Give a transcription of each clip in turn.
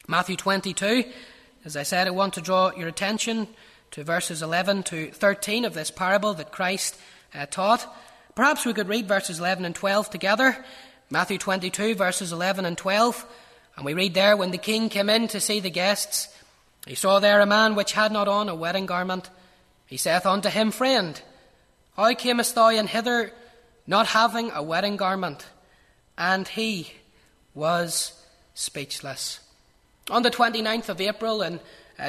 Matthew 22, as I said, I want to draw your attention to verses 11 to 13 of this parable that Christ taught. Perhaps we could read verses 11 and 12 together. Matthew 22, verses 11 and 12. And we read there, when the king came in to see the guests, he saw there a man which had not on a wedding garment. He saith unto him, Friend, how camest thou in hither, not having a wedding garment? And he was speechless. On the 29th of April in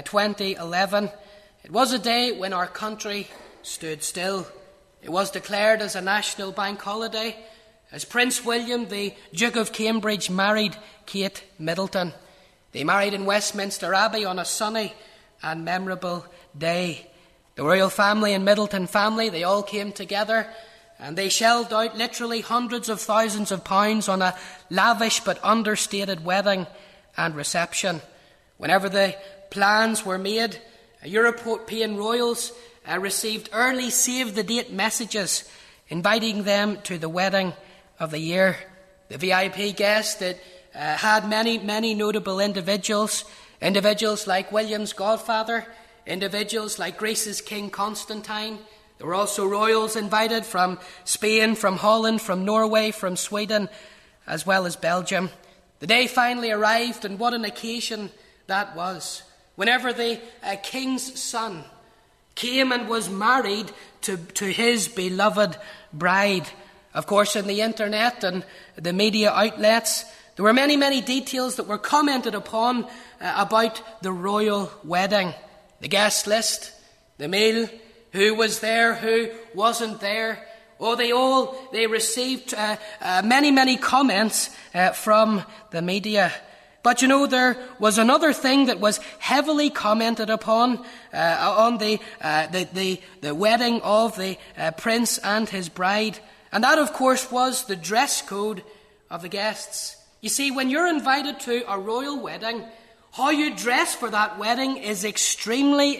2011, it was a day when our country stood still. It was declared as a national bank holiday, as Prince William, the Duke of Cambridge, married Kate Middleton. They married in Westminster Abbey on a sunny and memorable day. The royal family and Middleton family, they all came together and they shelled out literally hundreds of thousands of pounds on a lavish but understated wedding and reception. Whenever the plans were made, European royals received early save-the-date messages inviting them to the wedding of the year. The VIP guest that had many notable individuals like William's godfather, individuals like Greece's King Constantine. There were also royals invited from Spain, from Holland, from Norway, from Sweden, as well as Belgium. The day finally arrived, and what an occasion that was. Whenever the king's son came and was married to his beloved bride. Of course, in the internet and the media outlets, there were many details that were commented upon about the royal wedding. The guest list, the meal, who was there, who wasn't there. Oh, they received many comments from the media. But you know, there was another thing that was heavily commented upon on the wedding of the prince and his bride. And that, of course, was the dress code of the guests. You see, when you're invited to a royal wedding, how you dress for that wedding is extremely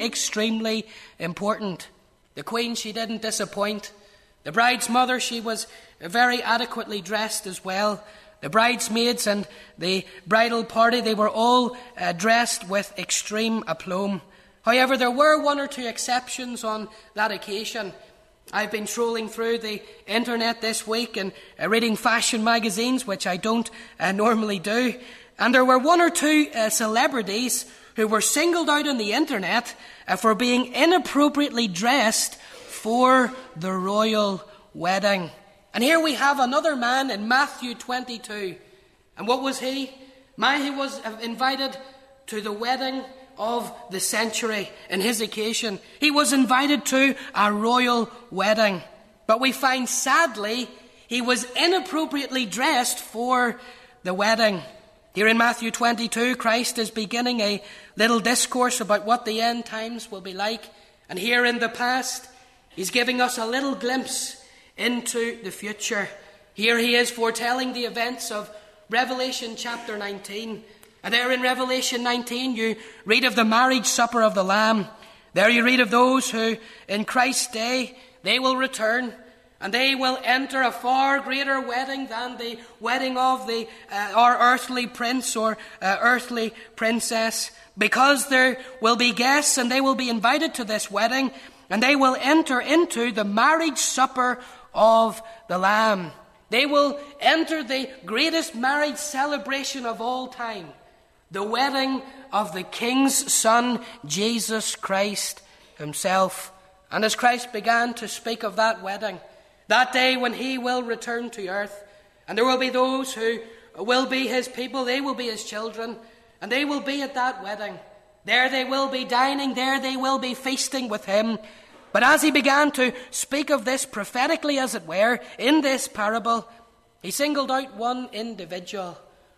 important. The Queen, she didn't disappoint. The bride's mother, she was very adequately dressed as well. The bridesmaids and the bridal party, they were all dressed with extreme aplomb. However, there were one or two exceptions on that occasion. I've been trolling through the internet this week and reading fashion magazines, which I don't normally do. And there were one or two celebrities who were singled out on the internet for being inappropriately dressed for the royal wedding. And here we have another man in Matthew 22. And what was he? He was invited to the wedding of the century in his occasion. He was invited to a royal wedding. But we find, sadly, he was inappropriately dressed for the wedding. Here in Matthew 22, Christ is beginning a little discourse about what the end times will be like. And here in the past, he's giving us a little glimpse into the future. Here he is foretelling the events of Revelation chapter 19. And there in Revelation 19 you read of the marriage supper of the Lamb. There you read of those who in Christ's day they will return and they will enter a far greater wedding than the wedding of our earthly prince or earthly princess, because there will be guests and they will be invited to this wedding and they will enter into the marriage supper of the Lamb. They will enter the greatest marriage celebration of all time, the wedding of the King's Son, Jesus Christ himself. And as Christ began to speak of that wedding, that day when he will return to earth, and there will be those who will be his people, they will be his children, and they will be at that wedding. There they will be dining, there they will be feasting with him. But as he began to speak of this prophetically, as it were, in this parable, he singled out one individual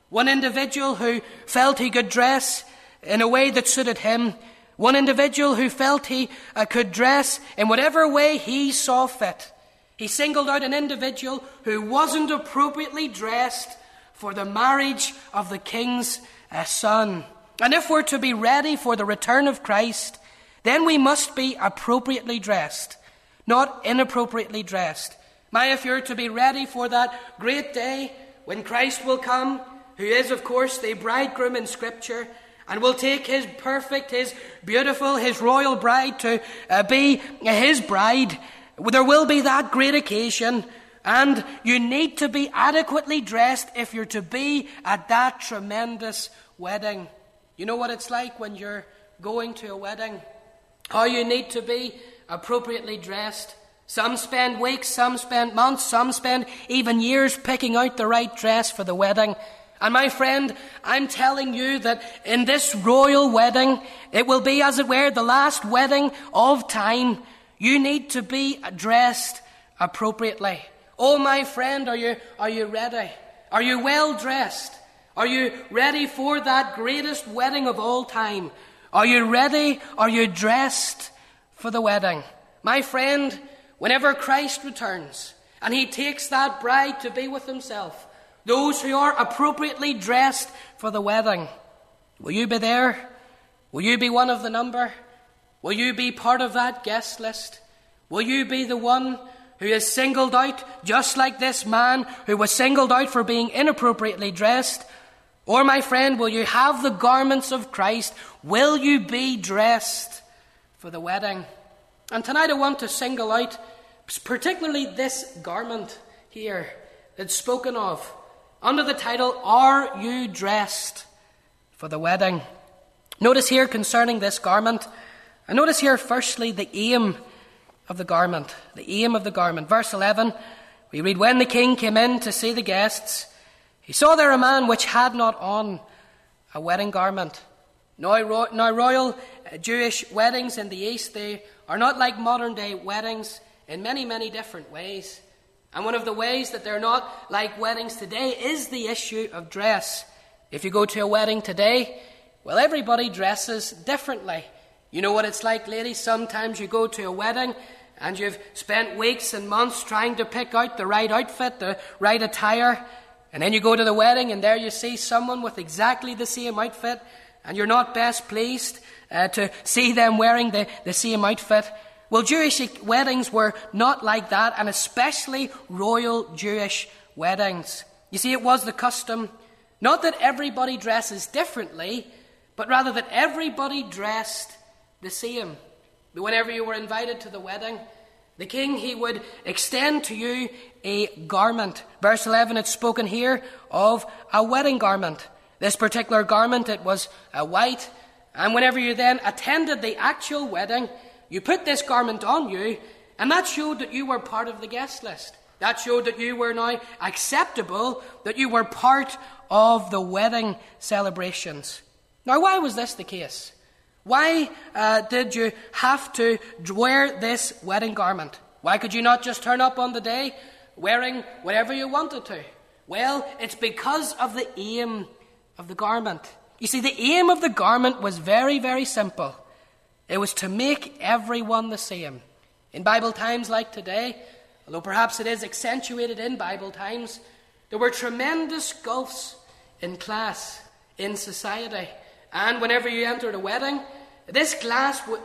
who felt he could dress in a way that suited him, one individual who felt he could dress in whatever way he saw fit. He singled out an individual who wasn't appropriately dressed for the marriage of the King's Son. And if we're to be ready for the return of Christ, then we must be appropriately dressed, not inappropriately dressed. If you're to be ready for that great day when Christ will come, who is, of course, the bridegroom in Scripture, and will take his perfect, his beautiful, his royal bride to be his bride. There will be that great occasion, and you need to be adequately dressed if you're to be at that tremendous wedding. You know what it's like when you're going to a wedding? How you need to be appropriately dressed. Some spend weeks, some spend months, some spend even years picking out the right dress for the wedding. And my friend, I'm telling you that in this royal wedding, it will be, as it were, the last wedding of time. You need to be dressed appropriately. Oh, my friend, are you ready? Are you well dressed? Are you ready for that greatest wedding of all time? Are you ready? Are you dressed for the wedding? My friend, whenever Christ returns and he takes that bride to be with himself, those who are appropriately dressed for the wedding, will you be there? Will you be one of the number? Will you be part of that guest list? Will you be the one who is singled out, just like this man who was singled out for being inappropriately dressed? Or, my friend, will you have the garments of Christ? Will you be dressed for the wedding? And tonight I want to single out particularly this garment here that's spoken of under the title, Are You Dressed for the Wedding? Notice here concerning this garment, and notice here firstly the aim of the garment. The aim of the garment. Verse 11, we read, When the king came in to see the guests, he saw there a man which had not on a wedding garment. Now royal Jewish weddings in the East, they are not like modern day weddings in many, many different ways. And one of the ways that they're not like weddings today is the issue of dress. If you go to a wedding today, well, everybody dresses differently. You know what it's like, ladies. Sometimes you go to a wedding and you've spent weeks and months trying to pick out the right outfit, the right attire. And then you go to the wedding and there you see someone with exactly the same outfit, and you're not best pleased to see them wearing the same outfit. Well, Jewish weddings were not like that, and especially royal Jewish weddings. You see, it was the custom, not that everybody dresses differently, but rather that everybody dressed the same. Whenever you were invited to the wedding, the king, he would extend to you a garment. Verse 11, it's spoken here of a wedding garment. This particular garment, it was white, and whenever you then attended the actual wedding, you put this garment on you, and that showed that you were part of the guest list. That showed that you were now acceptable, that you were part of the wedding celebrations. Now, why was this the case? Why did you have to wear this wedding garment? Why could you not just turn up on the day wearing whatever you wanted to? Well, it's because of the aim of the garment. You see, the aim of the garment was very, very simple. It was to make everyone the same. In Bible times like today, although perhaps it is accentuated in Bible times, there were tremendous gulfs in class, in society. And whenever you entered a wedding, this the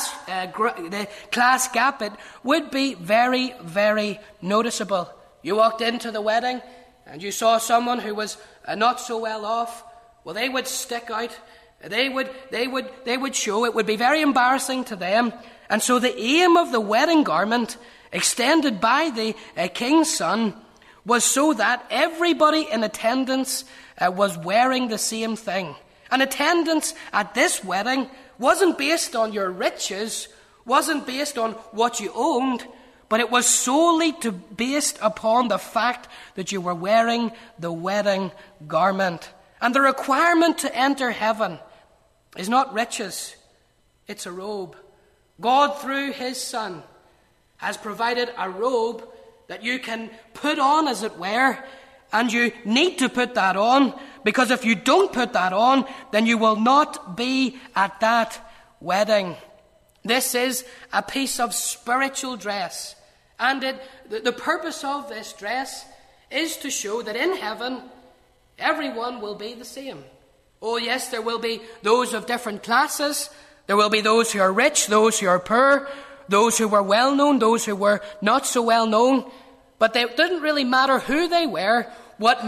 class gap, it would be very, very noticeable. You walked into the wedding and you saw someone who was not so well off. Well, they would stick out. They would show. It would be very embarrassing to them. And so the aim of the wedding garment, extended by the king's son, was so that everybody in attendance was wearing the same thing. And attendance at this wedding wasn't based on your riches, wasn't based on what you owned, but it was solely based upon the fact that you were wearing the wedding garment. And the requirement to enter heaven is not riches, it's a robe. God, through his Son, has provided a robe that you can put on, as it were, and you need to put that on, because if you don't put that on, then you will not be at that wedding. This is a piece of spiritual dress, and the purpose of this dress is to show that in heaven, everyone will be the same. Oh yes, there will be those of different classes. There will be those who are rich, those who are poor, those who were well known, those who were not so well known. But it didn't really matter who they were. What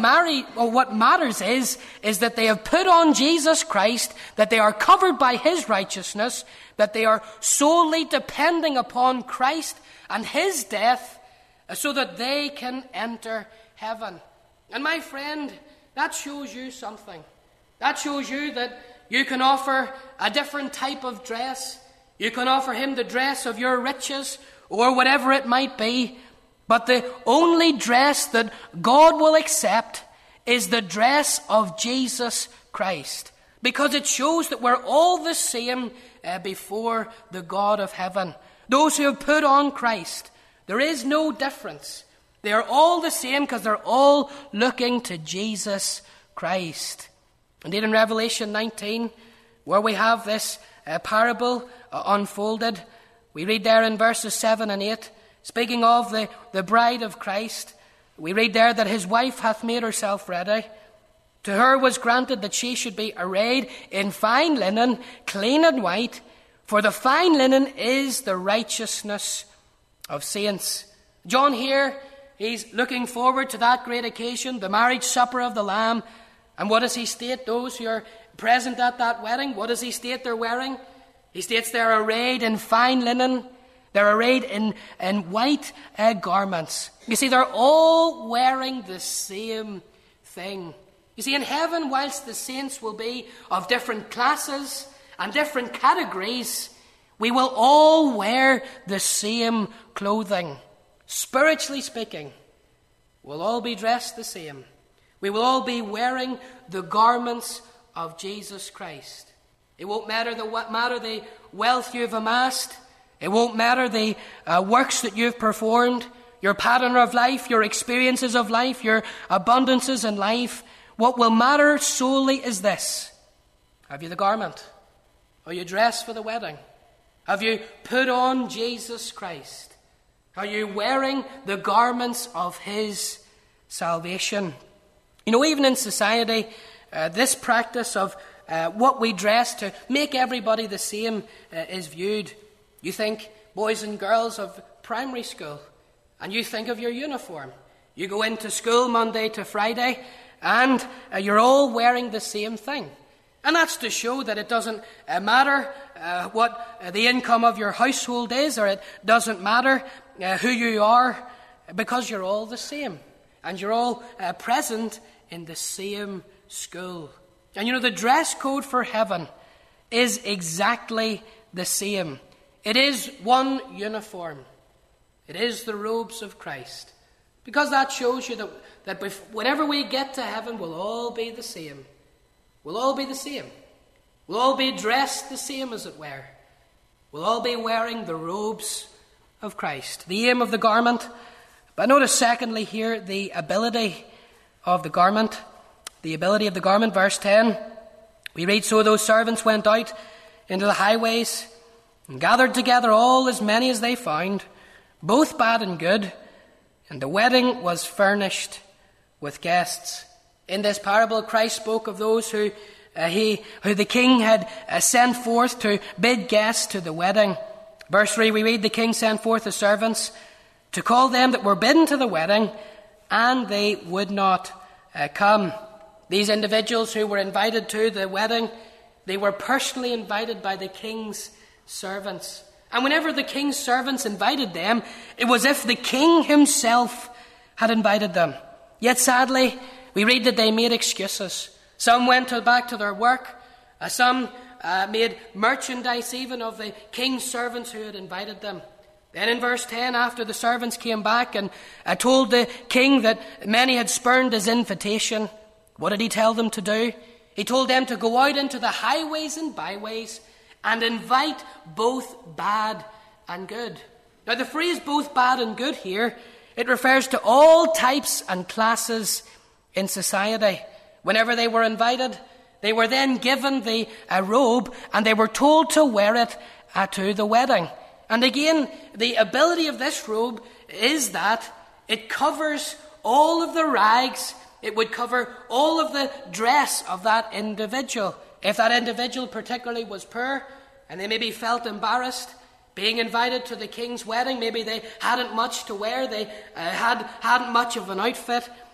matters is that they have put on Jesus Christ, that they are covered by his righteousness, that they are solely depending upon Christ and his death so that they can enter heaven. And my friend, that shows you something. That shows you that you can offer a different type of dress. You can offer him the dress of your riches or whatever it might be. But the only dress that God will accept is the dress of Jesus Christ, because it shows that we're all the same before the God of heaven. Those who have put on Christ, there is no difference. They are all the same because they're all looking to Jesus Christ. Indeed, in Revelation 19, where we have this parable unfolded, we read there in verses 7 and 8, speaking of the bride of Christ, we read there that his wife hath made herself ready. To her was granted that she should be arrayed in fine linen, clean and white, for the fine linen is the righteousness of saints. John here, he's looking forward to that great occasion, the marriage supper of the Lamb. And what does he state, those who are present at that wedding? What does he state they're wearing? He states they're arrayed in fine linen. They're arrayed in white garments. You see, they're all wearing the same thing. You see, in heaven, whilst the saints will be of different classes and different categories, we will all wear the same clothing. Spiritually speaking, we'll all be dressed the same. We will all be wearing the garments of Jesus Christ. It won't matter the wealth you've amassed. It won't matter the works that you've performed, your pattern of life, your experiences of life, your abundances in life. What will matter solely is this. Have you the garment? Are you dressed for the wedding? Have you put on Jesus Christ? Are you wearing the garments of his salvation? You know, even in society, this practice of what we dress to make everybody the same is viewed. You think boys and girls of primary school, and you think of your uniform. You go into school Monday to Friday, and you're all wearing the same thing. And that's to show that it doesn't matter what the income of your household is, or it doesn't matter who you are, because you're all the same. And you're all present in the same school. And you know, the dress code for heaven is exactly the same. It is one uniform. It is the robes of Christ. Because that shows you that whenever we get to heaven, we'll all be the same. We'll all be the same. We'll all be dressed the same, as it were. We'll all be wearing the robes of Christ. The aim of the garment. But notice secondly here, the ability of the garment. The ability of the garment, verse 10. We read, so those servants went out into the highways and gathered together all as many as they found, both bad and good, and the wedding was furnished with guests. In this parable, Christ spoke of those who the king had sent forth to bid guests to the wedding. Verse 3, we read, the king sent forth the servants to call them that were bidden to the wedding, and they would not come. These individuals who were invited to the wedding, they were personally invited by the king's servants. And whenever the king's servants invited them, it was as if the king himself had invited them. Yet sadly, we read that they made excuses. Some went back to their work. Some made merchandise even of the king's servants who had invited them. Then in verse 10, after the servants came back and told the king that many had spurned his invitation, what did he tell them to do? He told them to go out into the highways and byways and invite both bad and good. Now the phrase both bad and good here, it refers to all types and classes in society. Whenever they were invited, they were then given the robe and they were told to wear it to the wedding. And again, the ability of this robe is that it covers all of the rags. It would cover all of the dress of that individual. If that individual particularly was poor, and they maybe felt embarrassed being invited to the king's wedding, maybe they hadn't much to wear, they hadn't much of an outfit,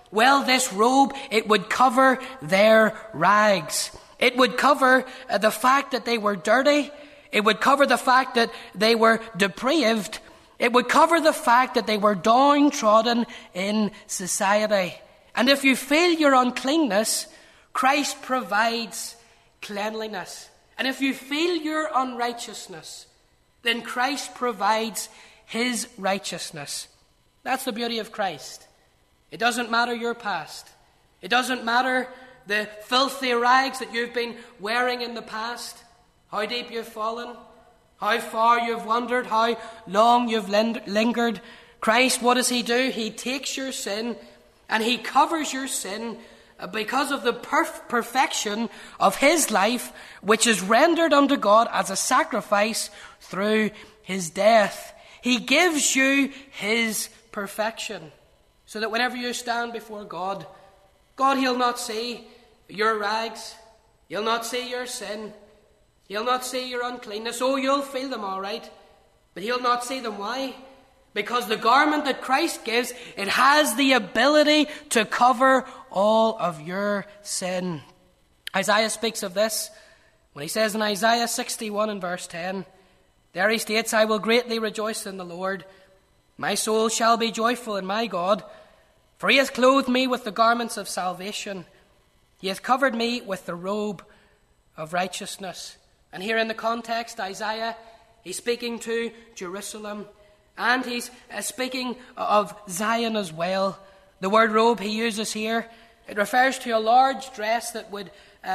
Well, this robe, it would cover their rags. It would cover the fact that they were dirty. It would cover the fact that they were depraved. It would cover the fact that they were downtrodden in society. And if you feel your uncleanness, Christ provides cleanliness. And if you feel your unrighteousness, then Christ provides his righteousness. That's the beauty of Christ. It doesn't matter your past. It doesn't matter the filthy rags that you've been wearing in the past, how deep you've fallen, how far you've wandered, how long you've lingered. Christ, what does he do? He takes your sin and he covers your sin because of the perfection of his life, which is rendered unto God as a sacrifice through his death. He gives you his perfection, so that whenever you stand before God, he'll not see your rags. He'll not see your sin. He'll not see your uncleanness. Oh, you'll feel them all right, but he'll not see them. Why? Because the garment that Christ gives, it has the ability to cover all of your sin. Isaiah speaks of this when he says in Isaiah 61 and verse 10, there he states, I will greatly rejoice in the Lord. My soul shall be joyful in my God, for he hath clothed me with the garments of salvation. He hath covered me with the robe of righteousness. And here in the context, Isaiah, he's speaking to Jerusalem, and he's speaking of Zion as well. The word robe he uses here, it refers to a large dress that would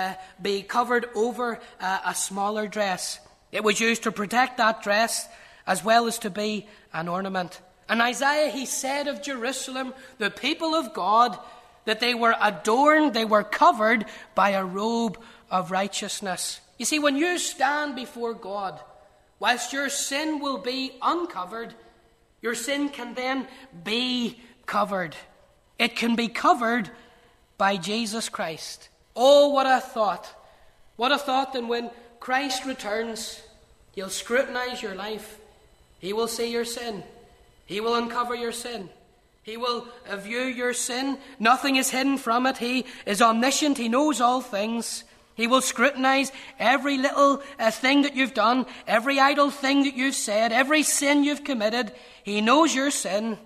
be covered over a smaller dress. It was used to protect that dress as well as to be an ornament. And Isaiah, he said of Jerusalem, the people of God, that they were adorned, they were covered by a robe of righteousness. You see, when you stand before God, whilst your sin will be uncovered, your sin can then be covered. It can be covered by Jesus Christ. Oh, what a thought. What a thought that when Christ returns, he'll scrutinize your life. He will see your sin. He will uncover your sin. He will view your sin. Nothing is hidden from it. He is omniscient. He knows all things. He will scrutinize every little thing that you've done, every idle thing that you've said, every sin you've committed. He knows your sin.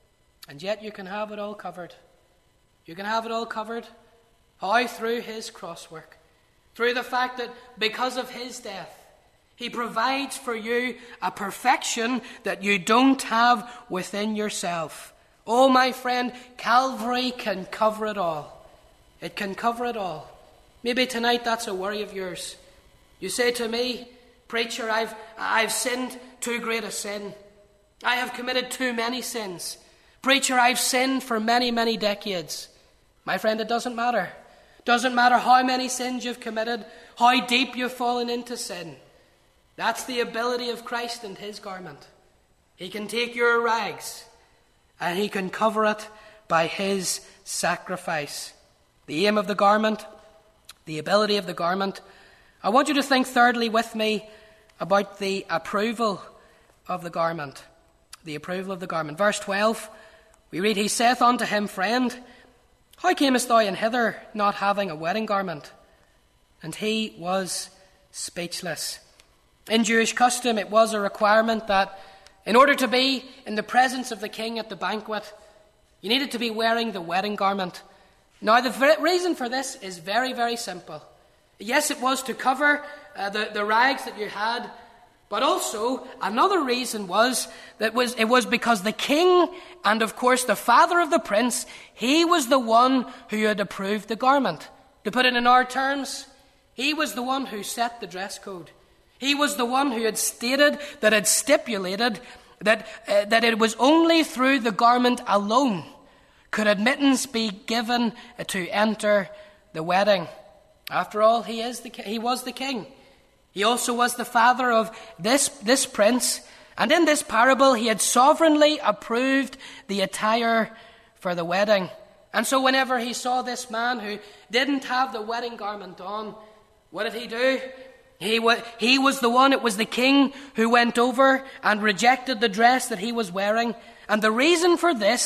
And yet you can have it all covered. You can have it all covered. How? Through his crosswork. Through the fact that because of his death, he provides for you a perfection that you don't have within yourself. Oh, my friend, Calvary can cover it all. It can cover it all. Maybe tonight that's a worry of yours. You say to me, preacher, I've sinned too great a sin. I have committed too many sins. Preacher, I've sinned for many, many decades. My friend, it doesn't matter. It doesn't matter how many sins you've committed, how deep you've fallen into sin. That's the ability of Christ and his garment. He can take your rags and he can cover it by his sacrifice. The aim of the garment, the ability of the garment. I want you to think thirdly with me about the approval of the garment. The approval of the garment. Verse 12, we read, he saith unto him, Friend, how camest thou in hither, not having a wedding garment? And he was speechless. In Jewish custom, it was a requirement that in order to be in the presence of the king at the banquet, you needed to be wearing the wedding garment. Now, the reason for this is very, very simple. Yes, it was to cover the rags that you had, but also another reason was that it was because the king and, of course, the father of the prince, he was the one who had approved the garment. To put it in our terms, he was the one who set the dress code. He was the one who had stated, that had stipulated that it was only through the garment alone could admittance be given to enter the wedding. After all, he was the king. He also was the father of this prince. And in this parable, he had sovereignly approved the attire for the wedding. And so whenever he saw this man who didn't have the wedding garment on, what did he do? He was the one, it was the king who went over and rejected the dress that he was wearing. And the reason for this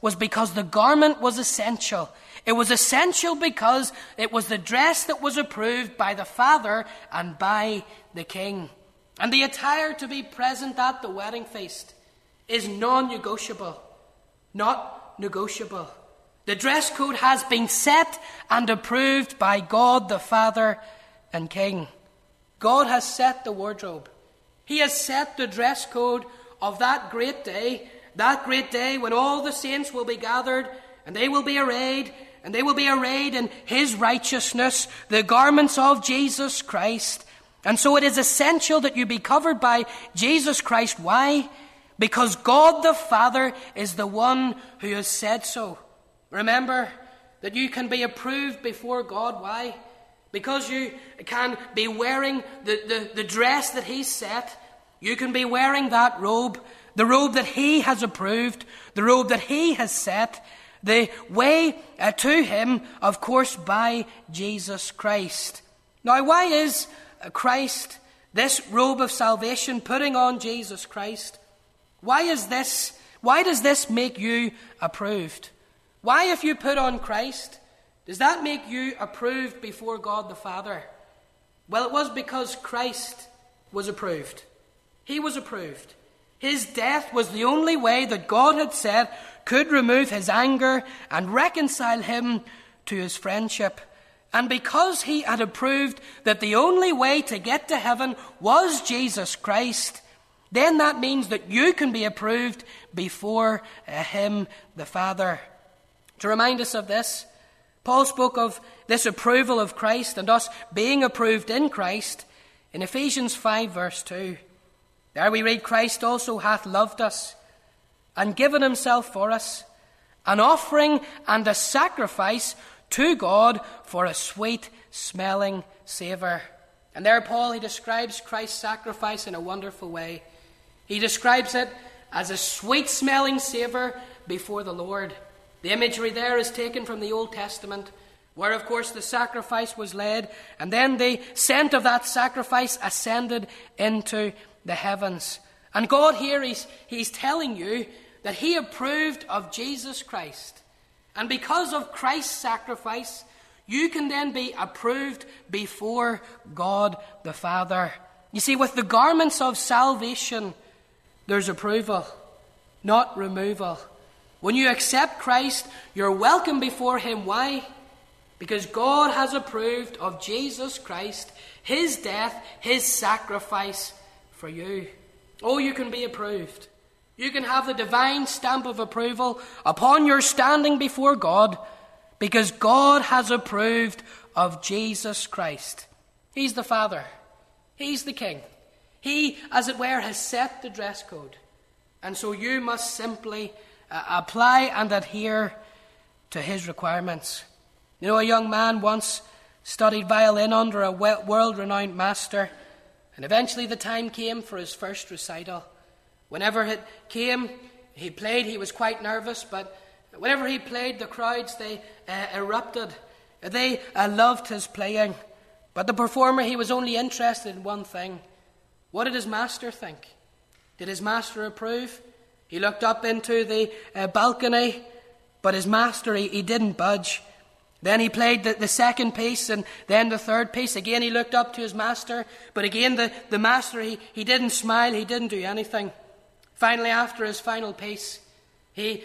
was because the garment was essential. It was essential because it was the dress that was approved by the Father and by the King. And the attire to be present at the wedding feast is non-negotiable. Not negotiable. The dress code has been set and approved by God the Father and King. God has set the wardrobe. He has set the dress code of that great day when all the saints will be gathered and they will be arrayed, and they will be arrayed in his righteousness, the garments of Jesus Christ. And so it is essential that you be covered by Jesus Christ. Why? Because God the Father is the one who has said so. Remember that you can be approved before God. Why? Because you can be wearing the dress that he set. You can be wearing that robe, the robe that he has approved, the robe that he has set, the way to him, of course, by Jesus Christ. Now, why is Christ, this robe of salvation, putting on Jesus Christ? Why does this make you approved? Why, if you put on Christ, does that make you approved before God the Father? Well, it was because Christ was approved. He was approved. His death was the only way that God had said could remove his anger and reconcile him to his friendship. And because he had approved that the only way to get to heaven was Jesus Christ, then that means that you can be approved before him, the Father. To remind us of this, Paul spoke of this approval of Christ and us being approved in Christ in Ephesians 5 verse 2. There we read, Christ also hath loved us and given himself for us, an offering and a sacrifice to God for a sweet-smelling savour. And there Paul, he describes Christ's sacrifice in a wonderful way. He describes it as a sweet-smelling savour before the Lord. The imagery there is taken from the Old Testament, where, of course, the sacrifice was laid, and then the scent of that sacrifice ascended into the heavens. And God here, he's telling you that he approved of Jesus Christ. And because of Christ's sacrifice, you can then be approved before God the Father. You see, with the garments of salvation, there's approval, not removal. When you accept Christ, you're welcome before him. Why? Because God has approved of Jesus Christ, his death, his sacrifice for you. Oh, you can be approved. You can have the divine stamp of approval upon your standing before God, because God has approved of Jesus Christ. He's the Father. He's the King. He, as it were, has set the dress code. And so you must simply apply and adhere to his requirements. You know, a young man once studied violin under a world-renowned master, and eventually the time came for his first recital. Whenever it came, he played. He was quite nervous, but whenever he played, the crowds, they erupted. They loved his playing. But the performer, he was only interested in one thing. What did his master think? Did his master approve? He looked up into the balcony, but his master, he didn't budge. Then he played the second piece, and then the third piece. Again, he looked up to his master, but again, the master, he didn't smile, he didn't do anything. Finally, after his final piece, the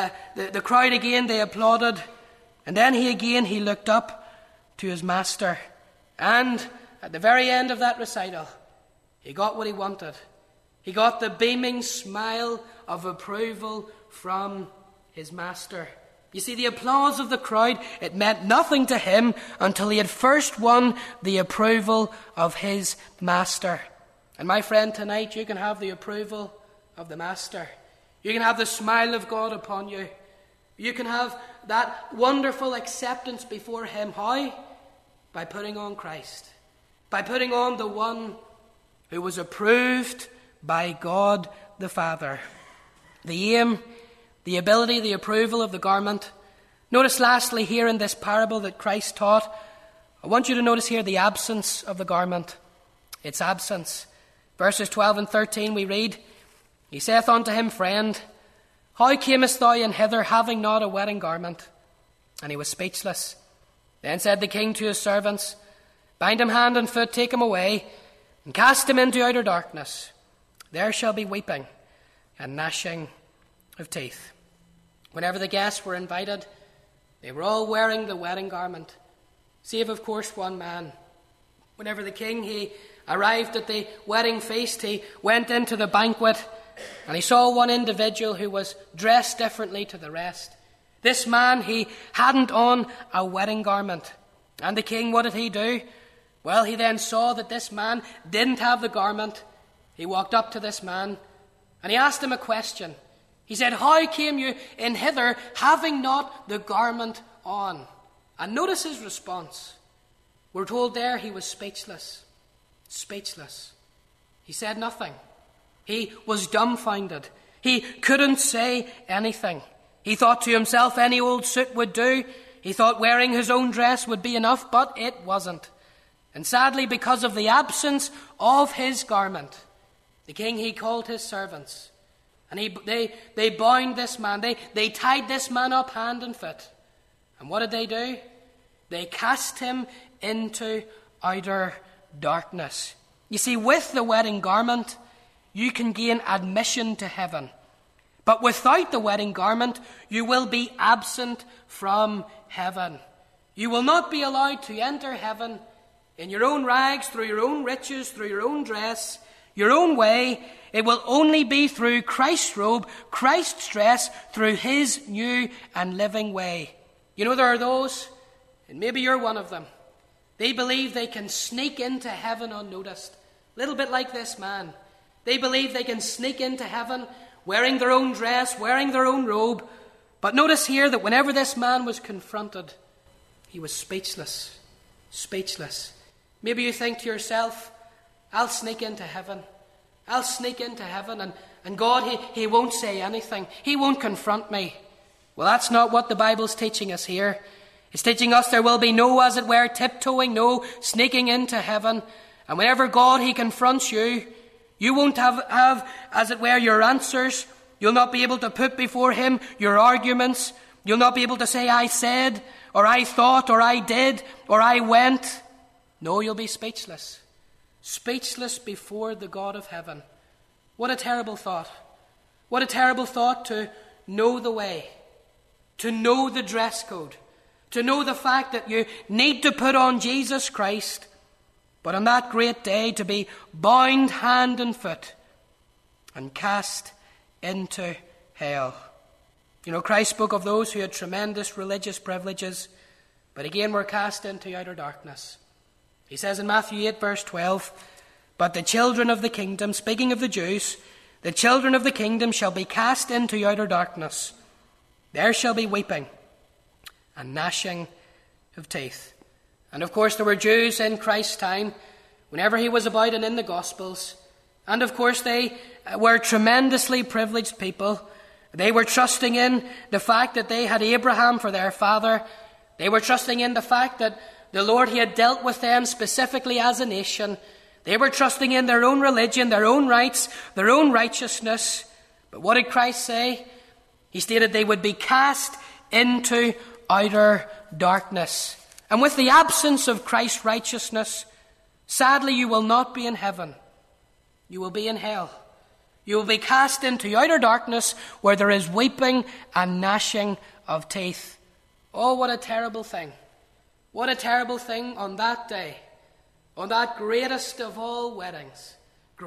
crowd again, they applauded, and then he looked up to his master. And at the very end of that recital, he got what he wanted. He got the beaming smile of approval from his master. You see, the applause of the crowd, it meant nothing to him until he had first won the approval of his master. And my friend, tonight you can have the approval of the master. You can have the smile of God upon you. You can have that wonderful acceptance before him. How? By putting on Christ. By putting on the one who was approved by God the Father. The aim, the ability, the approval of the garment. Notice lastly here in this parable that Christ taught, I want you to notice here the absence of the garment. Its absence. Verses 12 and 13 we read, He saith unto him, Friend, How camest thou in hither, having not a wedding garment? And he was speechless. Then said the king to his servants, Bind him hand and foot, take him away, and cast him into outer darkness. There shall be weeping and gnashing of teeth. Whenever the guests were invited, they were all wearing the wedding garment, save, of course, one man. Whenever the king, he arrived at the wedding feast, he went into the banquet, and he saw one individual who was dressed differently to the rest. This man, he hadn't on a wedding garment. And the king, what did he do? Well, he then saw that this man didn't have the garment. He walked up to this man, and he asked him a question. He said, How came you in hither, having not the garment on? And notice his response. We're told there he was speechless. Speechless. He said nothing. He was dumbfounded. He couldn't say anything. He thought to himself any old suit would do. He thought wearing his own dress would be enough, but it wasn't. And sadly, because of the absence of his garment, the king, he called his servants. And they bound this man. They tied this man up hand and foot. And what did they do? They cast him into outer darkness. You see, with the wedding garment, you can gain admission to heaven. But without the wedding garment, you will be absent from heaven. You will not be allowed to enter heaven in your own rags, through your own riches, through your own dress, your own way. It will only be through Christ's robe, Christ's dress, through his new and living way. You know, there are those, and maybe you're one of them, they believe they can sneak into heaven unnoticed. A little bit like this man. They believe they can sneak into heaven wearing their own dress, wearing their own robe. But notice here that whenever this man was confronted, he was speechless. Speechless. Maybe you think to yourself, I'll sneak into heaven. I'll sneak into heaven, and God, he won't say anything. He won't confront me. Well, that's not what the Bible's teaching us here. It's teaching us there will be no, as it were, tiptoeing, no sneaking into heaven. And whenever God, he confronts you, you won't have, as it were, your answers. You'll not be able to put before him your arguments. You'll not be able to say, I said, or I thought, or I did, or I went. No, you'll be speechless. Speechless before the God of heaven. What a terrible thought. What a terrible thought to know the way, to know the dress code, to know the fact that you need to put on Jesus Christ, but on that great day to be bound hand and foot and cast into hell. You know, Christ spoke of those who had tremendous religious privileges, but again were cast into outer darkness. He says in Matthew 8, verse 12, But the children of the kingdom, speaking of the Jews, the children of the kingdom shall be cast into outer darkness. There shall be weeping and gnashing of teeth. And of course there were Jews in Christ's time, whenever he was about and in the Gospels. And of course they were tremendously privileged people. They were trusting in the fact that they had Abraham for their father. They were trusting in the fact that the Lord, he had dealt with them specifically as a nation. They were trusting in their own religion, their own rights, their own righteousness. But what did Christ say? He stated they would be cast into outer darkness. And with the absence of Christ's righteousness, sadly you will not be in heaven. You will be in hell. You will be cast into outer darkness where there is weeping and gnashing of teeth. Oh, what a terrible thing. What a terrible thing on that day, on that greatest of all weddings,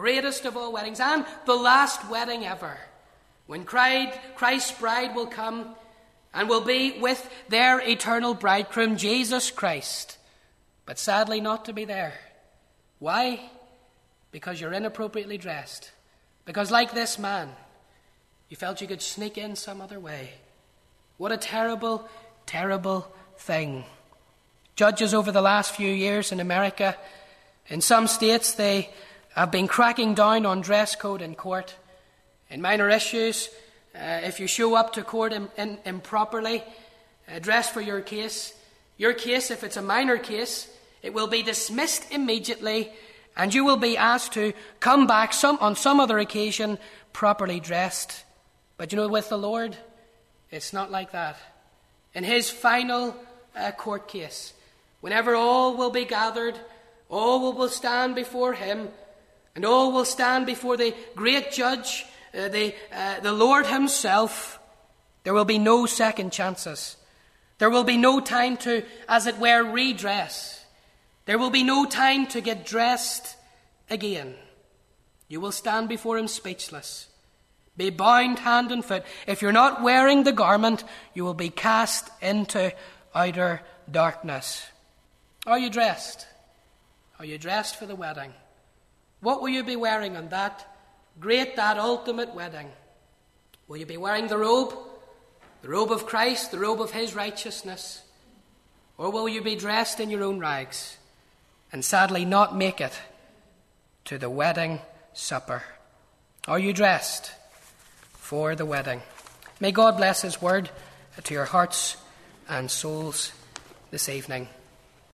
and the last wedding ever, when Christ's bride will come and will be with their eternal bridegroom, Jesus Christ, but sadly not to be there. Why? Because you're inappropriately dressed. Because like this man, you felt you could sneak in some other way. What a terrible, terrible thing. Judges over the last few years in America, in some states, they have been cracking down on dress code in court. In minor issues, if you show up to court improperly, dressed for your case, if it's a minor case, it will be dismissed immediately, and you will be asked to come back on some other occasion properly dressed. But with the Lord, it's not like that. In his final court case, whenever all will be gathered, all will stand before him, and all will stand before the great judge, the Lord himself, there will be no second chances. There will be no time to, as it were, redress. There will be no time to get dressed again. You will stand before him speechless, be bound hand and foot. If you're not wearing the garment, you will be cast into outer darkness. Are you dressed? Are you dressed for the wedding? What will you be wearing on that ultimate wedding? Will you be wearing the robe of Christ, the robe of his righteousness? Or will you be dressed in your own rags and sadly not make it to the wedding supper? Are you dressed for the wedding? May God bless his word to your hearts and souls this evening.